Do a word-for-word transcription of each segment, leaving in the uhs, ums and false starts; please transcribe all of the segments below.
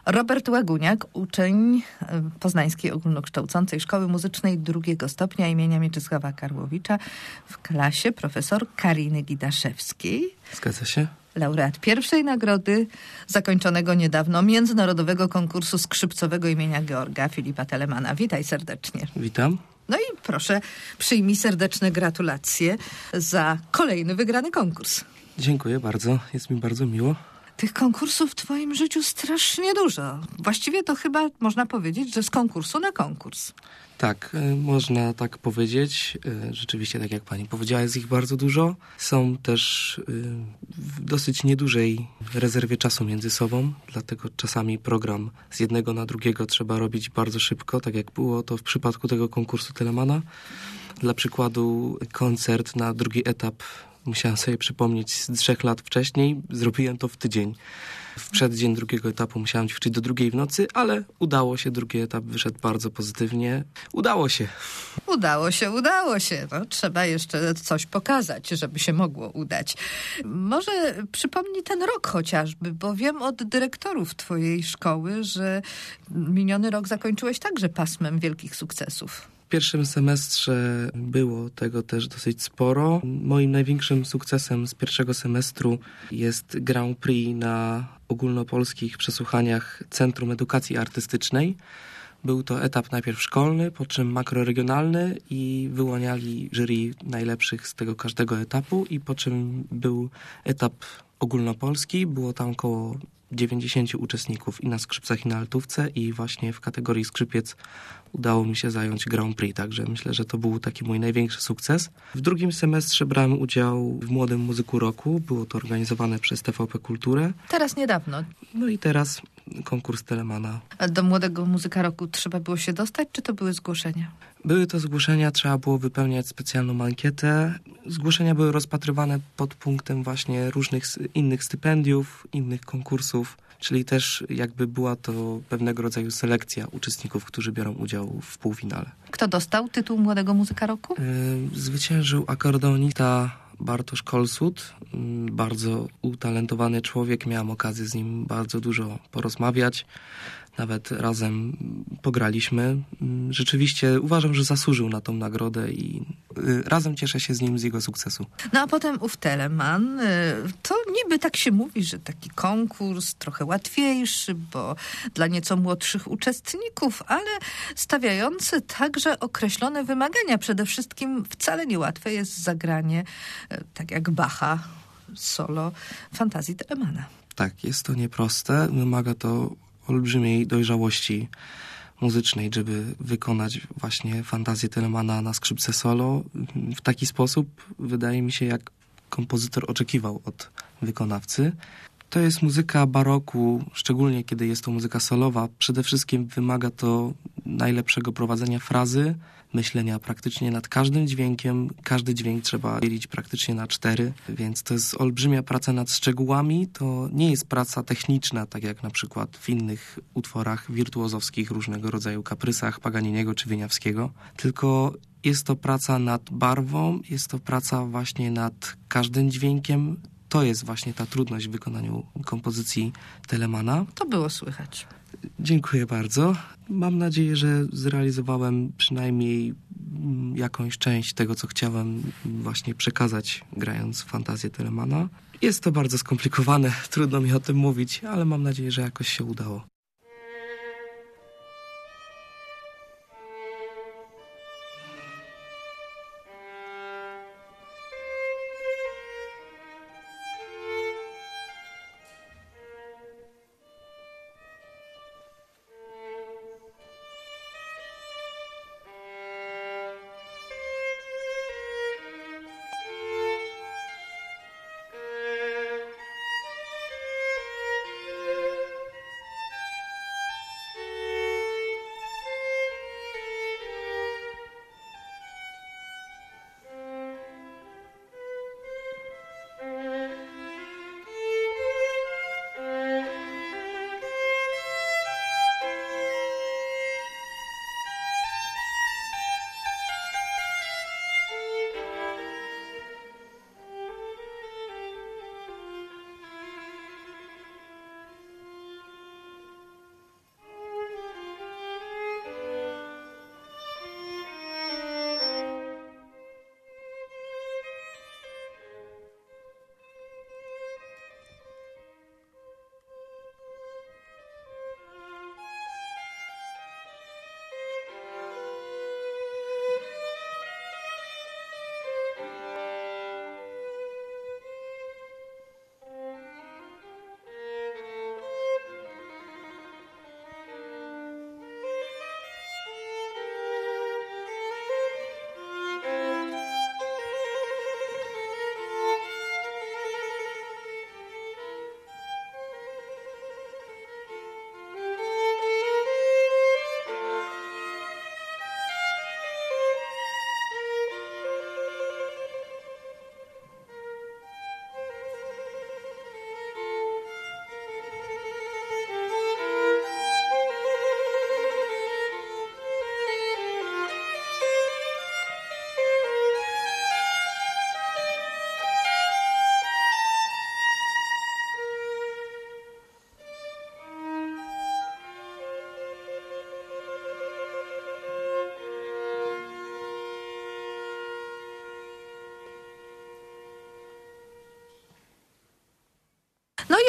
Robert Łaguniak, uczeń Poznańskiej Ogólnokształcącej Szkoły Muzycznej drugiego stopnia imienia Mieczysława Karłowicza w klasie profesor Kariny Gidaszewskiej. Zgadza się. Laureat pierwszej nagrody zakończonego niedawno międzynarodowego konkursu skrzypcowego imienia Georga Filipa Telemana. Witaj serdecznie. Witam. No i proszę, przyjmij serdeczne gratulacje za kolejny wygrany konkurs. Dziękuję bardzo, jest mi bardzo miło. Tych konkursów w twoim życiu strasznie dużo. Właściwie to chyba można powiedzieć, że z konkursu na konkurs. Tak, y, można tak powiedzieć. Y, rzeczywiście, tak jak pani powiedziała, jest ich bardzo dużo. Są też y, w dosyć niedużej rezerwie czasu między sobą, dlatego czasami program z jednego na drugiego trzeba robić bardzo szybko, tak jak było to w przypadku tego konkursu Telemana. Dla przykładu koncert na drugi etap musiałem sobie przypomnieć z trzech lat wcześniej. Zrobiłem to w tydzień. W przeddzień drugiego etapu musiałem ćwiczyć do drugiej w nocy, ale udało się. Drugi etap wyszedł bardzo pozytywnie. Udało się. Udało się, udało się. No, trzeba jeszcze coś pokazać, żeby się mogło udać. Może przypomnij ten rok chociażby, bo wiem od dyrektorów twojej szkoły, że miniony rok zakończyłeś także pasmem wielkich sukcesów. W pierwszym semestrze było tego też dosyć sporo. Moim największym sukcesem z pierwszego semestru jest Grand Prix na ogólnopolskich przesłuchaniach Centrum Edukacji Artystycznej. Był to etap najpierw szkolny, po czym makroregionalny i wyłaniali jury najlepszych z tego każdego etapu i po czym był etap ogólnopolski. Było tam około dziewięćdziesięciu uczestników i na skrzypcach i na altówce i właśnie w kategorii skrzypiec udało mi się zająć Grand Prix, także myślę, że to był taki mój największy sukces. W drugim semestrze brałem udział w Młodym Muzyku Roku, było to organizowane przez T V P Kulturę. Teraz niedawno. No i teraz konkurs Telemana. A do Młodego Muzyka Roku trzeba było się dostać, czy to były zgłoszenia? Były to zgłoszenia, trzeba było wypełniać specjalną ankietę. Zgłoszenia były rozpatrywane pod punktem właśnie różnych innych stypendiów, innych konkursów, czyli też jakby była to pewnego rodzaju selekcja uczestników, którzy biorą udział w półfinale. Kto dostał tytuł Młodego Muzyka Roku? Yy, zwyciężył akordeonista Bartosz Kolsut, bardzo utalentowany człowiek. Miałem okazję z nim bardzo dużo porozmawiać. Nawet razem pograliśmy. Rzeczywiście uważam, że zasłużył na tą nagrodę i razem cieszę się z nim z jego sukcesu. No a potem ów Teleman, to niby tak się mówi, że taki konkurs trochę łatwiejszy, bo dla nieco młodszych uczestników, ale stawiający także określone wymagania. Przede wszystkim wcale niełatwe jest zagranie, tak jak Bacha, solo fantazji Telemana. Tak, jest to nieproste. Wymaga to olbrzymiej dojrzałości muzycznej, żeby wykonać właśnie fantazję Telemana na skrzypce solo w taki sposób, wydaje mi się, jak kompozytor oczekiwał od wykonawcy. To jest muzyka baroku, szczególnie kiedy jest to muzyka solowa. Przede wszystkim wymaga to najlepszego prowadzenia frazy, myślenia praktycznie nad każdym dźwiękiem. Każdy dźwięk trzeba dzielić praktycznie na cztery, więc to jest olbrzymia praca nad szczegółami. To nie jest praca techniczna, tak jak na przykład w innych utworach wirtuozowskich, różnego rodzaju kaprysach Paganiniego czy Wieniawskiego, tylko jest to praca nad barwą, jest to praca właśnie nad każdym dźwiękiem. To jest właśnie ta trudność w wykonaniu kompozycji Telemana. To było słychać. Dziękuję bardzo. Mam nadzieję, że zrealizowałem przynajmniej jakąś część tego, co chciałem właśnie przekazać, grając fantazję Telemana. Jest to bardzo skomplikowane, trudno mi o tym mówić, ale mam nadzieję, że jakoś się udało.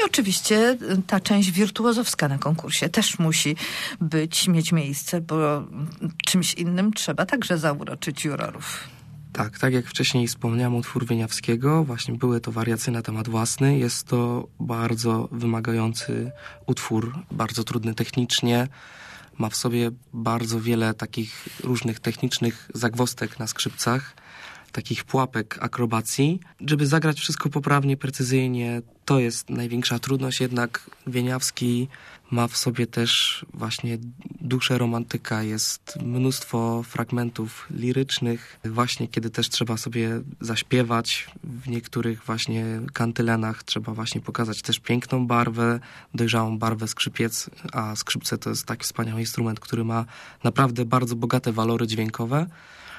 oczywiście ta część wirtuozowska na konkursie też musi być, mieć miejsce, bo czymś innym trzeba także zauroczyć jurorów. Tak, tak jak wcześniej wspomniałem, utwór Wieniawskiego, właśnie były to wariacje na temat własny. Jest to bardzo wymagający utwór, bardzo trudny technicznie. Ma w sobie bardzo wiele takich różnych technicznych zagwozdek na skrzypcach, takich pułapek akrobacji. Żeby zagrać wszystko poprawnie, precyzyjnie, to jest największa trudność, jednak Wieniawski ma w sobie też właśnie duszę romantyka. Jest mnóstwo fragmentów lirycznych, właśnie kiedy też trzeba sobie zaśpiewać. W niektórych właśnie kantylenach trzeba właśnie pokazać też piękną barwę, dojrzałą barwę skrzypiec, a skrzypce to jest taki wspaniały instrument, który ma naprawdę bardzo bogate walory dźwiękowe.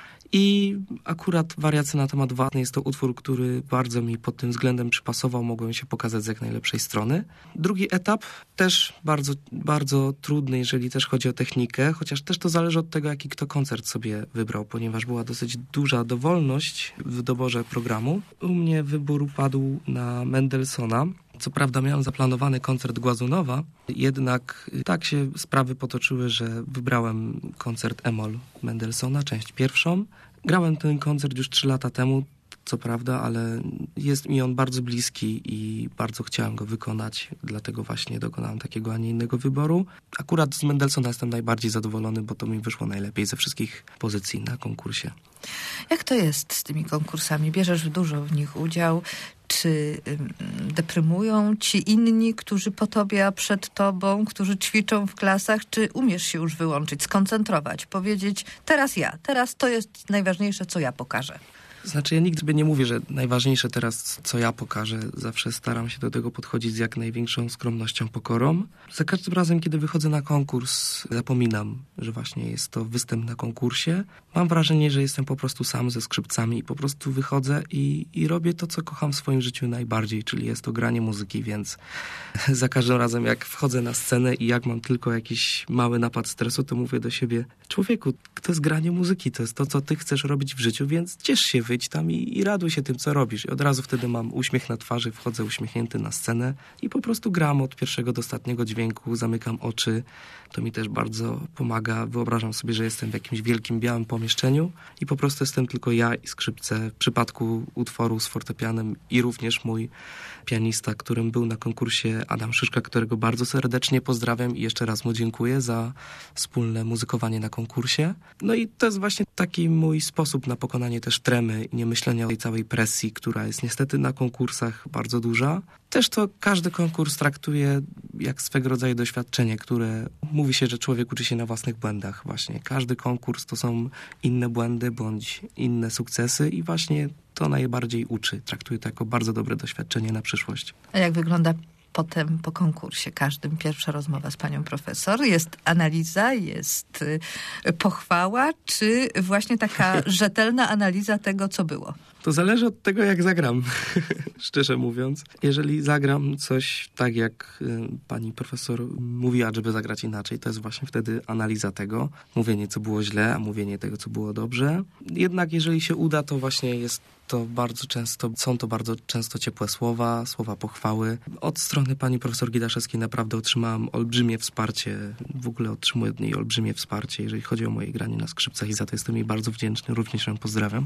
I akurat wariacje na temat własny jest to utwór, który bardzo mi pod tym względem przypasował, mogłem się pokazać z jak najlepszej strony. Drugi etap też bardzo, bardzo trudny, jeżeli też chodzi o technikę, chociaż też to zależy od tego, jaki kto koncert sobie wybrał, ponieważ była dosyć duża dowolność w doborze programu. U mnie wybór padł na Mendelssohna. Co prawda miałem zaplanowany koncert Głazunowa, jednak tak się sprawy potoczyły, że wybrałem koncert E-moll Mendelssohna, część pierwszą. Grałem ten koncert już trzy lata temu, co prawda, ale jest mi on bardzo bliski i bardzo chciałem go wykonać, dlatego właśnie dokonałem takiego, a nie innego wyboru. Akurat z Mendelssohna jestem najbardziej zadowolony, bo to mi wyszło najlepiej ze wszystkich pozycji na konkursie. Jak to jest z tymi konkursami? Bierzesz dużo w nich udział. Czy deprymują ci inni, którzy po tobie, a przed tobą, którzy ćwiczą w klasach? Czy umiesz się już wyłączyć, skoncentrować, powiedzieć teraz ja, teraz to jest najważniejsze, co ja pokażę? Znaczy ja nigdy nie mówię, że najważniejsze teraz, co ja pokażę. Zawsze staram się do tego podchodzić z jak największą skromnością, pokorą. Za każdym razem, kiedy wychodzę na konkurs, zapominam, że właśnie jest to występ na konkursie. Mam wrażenie, że jestem po prostu sam ze skrzypcami i po prostu wychodzę i, i robię to, co kocham w swoim życiu najbardziej, czyli jest to granie muzyki, więc za każdym razem, jak wchodzę na scenę i jak mam tylko jakiś mały napad stresu, to mówię do siebie: człowieku, to jest granie muzyki, to jest to, co ty chcesz robić w życiu, więc ciesz się, wyjdź tam i, i raduj się tym, co robisz. I od razu wtedy mam uśmiech na twarzy, wchodzę uśmiechnięty na scenę i po prostu gram od pierwszego do ostatniego dźwięku, zamykam oczy. To mi też bardzo pomaga. Wyobrażam sobie, że jestem w jakimś wielkim, białym pomieszczeniu i po prostu jestem tylko ja i skrzypce. W przypadku utworu z fortepianem i również mój pianista, którym był na konkursie, Adam Szyszka, którego bardzo serdecznie pozdrawiam i jeszcze raz mu dziękuję za wspólne muzykowanie na konkursie. No i to jest właśnie taki mój sposób na pokonanie też tremy i nie myślenia o tej całej presji, która jest niestety na konkursach bardzo duża. Też to każdy konkurs traktuje jak swego rodzaju doświadczenie, które mówi się, że człowiek uczy się na własnych błędach. Właśnie każdy konkurs to są inne błędy bądź inne sukcesy i właśnie to najbardziej uczy. Traktuję to jako bardzo dobre doświadczenie na przyszłość. A jak wygląda potem po konkursie każdym pierwsza rozmowa z panią profesor? Jest analiza, jest pochwała, czy właśnie taka rzetelna analiza tego, co było? To zależy od tego, jak zagram, szczerze mówiąc. Jeżeli zagram coś tak, jak y, pani profesor mówiła, żeby zagrać inaczej, to jest właśnie wtedy analiza tego. Mówienie, co było źle, a mówienie tego, co było dobrze. Jednak jeżeli się uda, to właśnie jest to bardzo często, są to bardzo często ciepłe słowa, słowa pochwały. Od strony pani profesor Gidaszewskiej naprawdę otrzymałam olbrzymie wsparcie. W ogóle otrzymuję od niej olbrzymie wsparcie, jeżeli chodzi o moje granie na skrzypcach i za to jestem jej bardzo wdzięczny. Również ją pozdrawiam.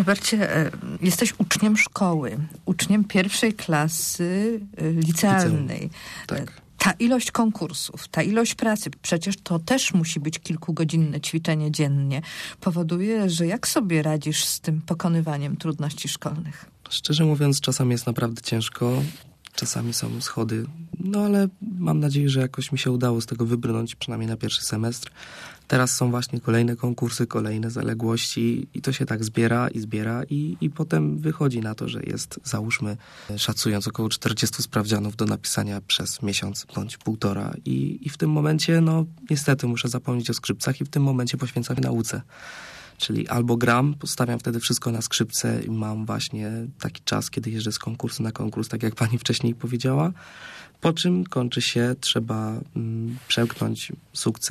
Robercie, e, jesteś uczniem szkoły, uczniem pierwszej klasy e, licealnej. Liceum. Tak. Ta ilość konkursów, ta ilość pracy, przecież to też musi być kilkugodzinne ćwiczenie dziennie, powoduje, że jak sobie radzisz z tym pokonywaniem trudności szkolnych? Szczerze mówiąc, czasami jest naprawdę ciężko, czasami są schody, no ale mam nadzieję, że jakoś mi się udało z tego wybrnąć, przynajmniej na pierwszy semestr. Teraz są właśnie kolejne konkursy, kolejne zaległości i to się tak zbiera i zbiera i, i potem wychodzi na to, że jest, załóżmy, szacując około czterdziestu sprawdzianów do napisania przez miesiąc bądź półtora i, i w tym momencie, no niestety muszę zapomnieć o skrzypcach i w tym momencie poświęcam się nauce. Czyli albo gram, postawiam wtedy wszystko na skrzypce i mam właśnie taki czas, kiedy jeżdżę z konkursu na konkurs, tak jak pani wcześniej powiedziała, po czym kończy się, trzeba mm, przełknąć sukces.